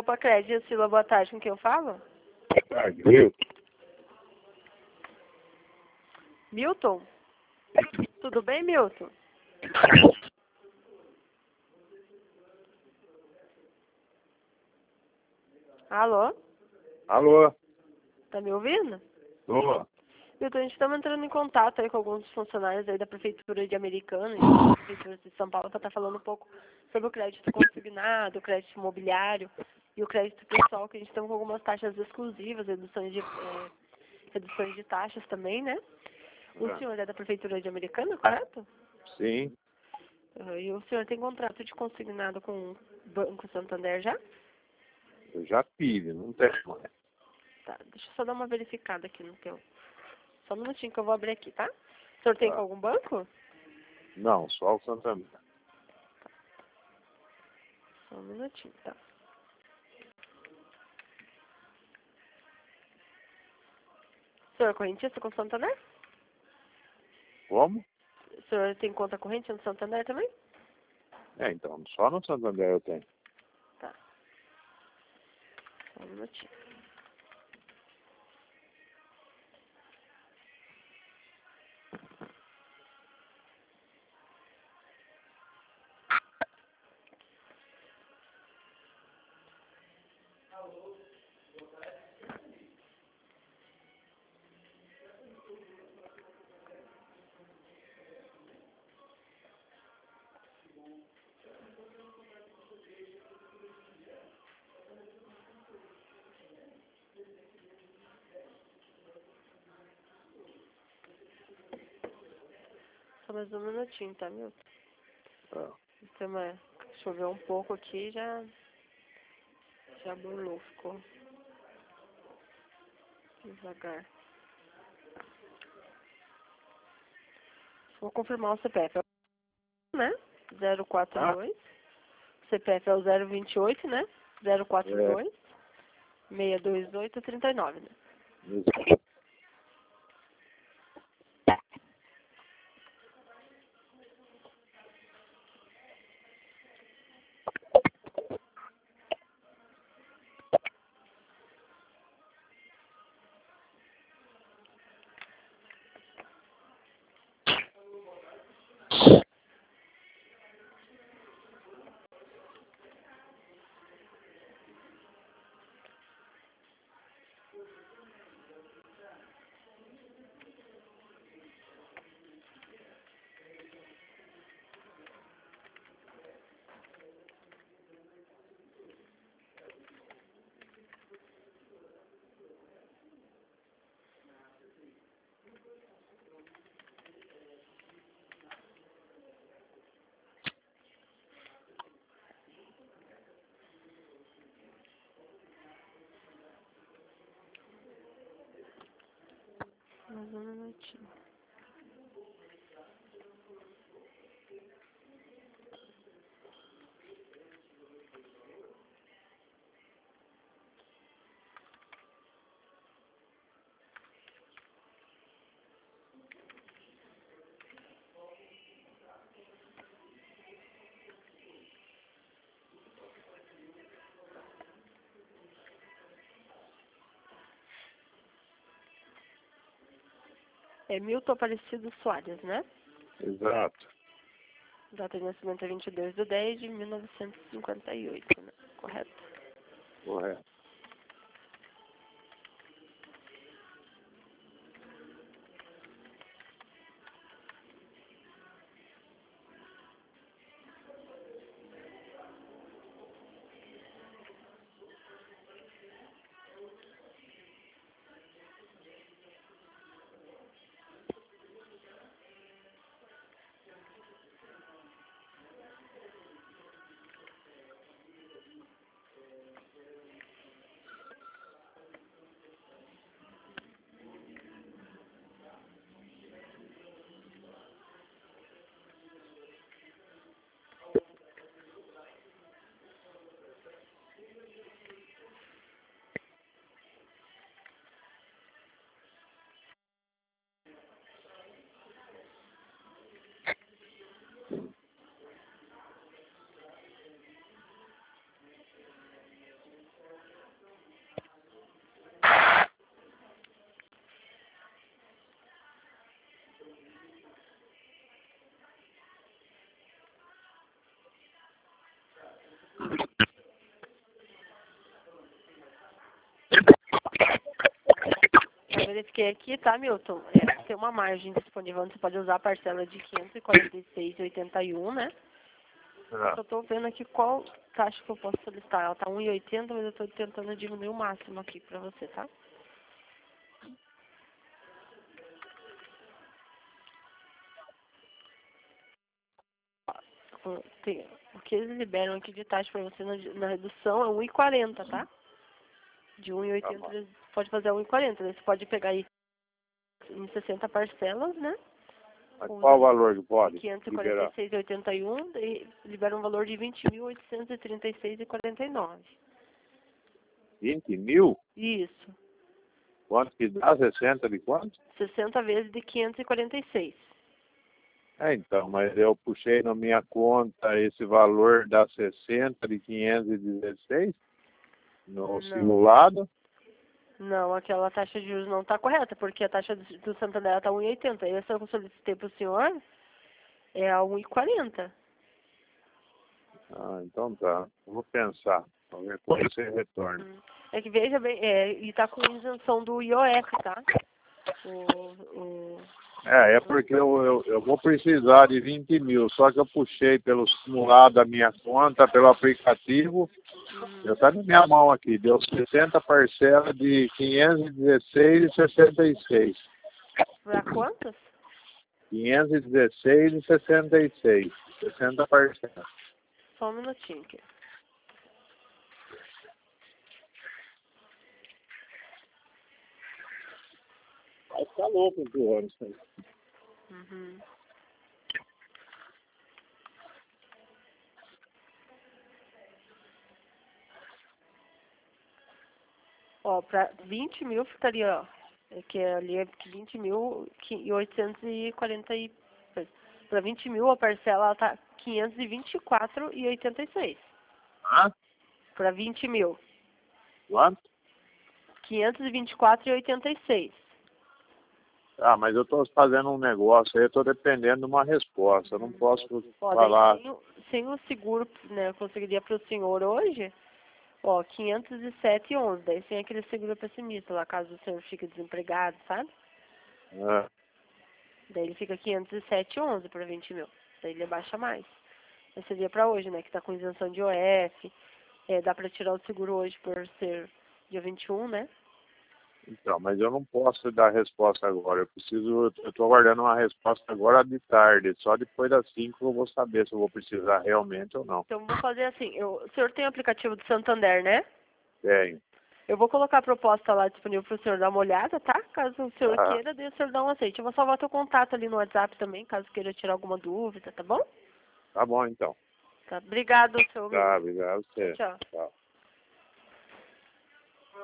Grupo Acred, Sila, boa tarde, com quem eu falo? Boa tarde, viu? Milton? Tudo bem, Milton? Alô? Alô? Tá me ouvindo? Tô. Milton, a gente estava entrando em contato aí com alguns funcionários aí da Prefeitura de Americana e da Prefeitura de São Paulo para estar falando um pouco sobre o crédito consignado, o crédito imobiliário e o crédito pessoal, que a gente tem com algumas taxas exclusivas, reduções de taxas também, né? O senhor é da Prefeitura de Americana, correto? Sim. E o senhor tem contrato de consignado com o Banco Santander já? Eu já tive, não tem mais. Tá, deixa eu só dar uma verificada aqui no teu. Só um minutinho que eu vou abrir aqui, tá? O senhor tem Tá. com algum banco? Não, só o Santander. Só um minutinho, tá? O senhor é correntista com o Santander? Como? O senhor tem conta corrente no Santander também? É, então, só no Santander eu tenho. Tá. Só um minutinho. Só mais um minutinho, tá, Milton? Tá. Choveu um pouco aqui e já burlou, ficou devagar. Vou confirmar o CPF, né? 042. CPF é o 028, né? 042 628 39, né? Exato. Mais um minutinho. É Milton Aparecido Soares, né? Exato. Data de nascimento é 22/10/1958, né? Correto? Correto. porque aqui, tá, Milton? Tem uma margem disponível onde você pode usar a parcela de 546,81, né? Eu tô vendo aqui qual taxa que eu posso solicitar. Ela tá 1,80, mas eu tô tentando diminuir o máximo aqui pra você, tá? O que eles liberam aqui de taxa pra você na redução é 1,40, tá? De 1,80 eles pode fazer a 1,40. Você pode pegar aí em 60 parcelas, né? Mas qual o valor que pode? 546,81 e libera um valor de 20.836,49. 20 mil? Isso. Quanto que dá? 60 de quanto? 60 vezes de 546. Então, mas eu puxei na minha conta esse valor da 60 de 516 no simulado. Não, aquela taxa de juros não está correta, porque a taxa do Santander está 1,80. Essa eu solicitei para o senhor é a 1,40. Então tá. Eu vou pensar. Qualquer coisa você retorna. É que veja bem, e está com isenção do IOF, tá? É porque eu vou precisar de 20 mil, só que eu puxei pelo simulado da minha conta, pelo aplicativo, já está na minha mão aqui, deu 60 parcelas de 516,66. Para quantas? 516,66, 60 parcelas. Só um minutinho aqui. Vai ficar louco do ano isso aí. Ó, para 20 mil ficaria, ó, que ali é 20.840 para 20 mil a parcela ela tá 524,86. Para 20 mil. Quanto? 524,86. Mas eu estou fazendo um negócio aí, eu estou dependendo de uma resposta, eu não posso falar. Sem o seguro, né, eu conseguiria para o senhor hoje, ó, 507,11. Daí sem aquele seguro pessimista lá, caso o senhor fique desempregado, sabe? Daí ele fica 507,11 para 20 mil. Daí ele baixa mais. Esse seria para hoje, né, que tá com isenção de IOF. Dá para tirar o seguro hoje por ser dia 21, né? Então, mas eu não posso dar resposta agora. Eu estou aguardando uma resposta agora de tarde. Só depois das 5 eu vou saber se eu vou precisar realmente ou não. Então, vou fazer assim. O senhor tem o aplicativo do Santander, né? Tenho. Eu vou colocar a proposta lá disponível para o senhor dar uma olhada, tá? Caso o senhor queira, daí o senhor dá um aceite. Eu vou salvar teu contato ali no WhatsApp também, caso queira tirar alguma dúvida, tá bom? Tá bom, então. Tá. Obrigado, seu amigo. Tá, obrigado. Você. Tchau. Tchau.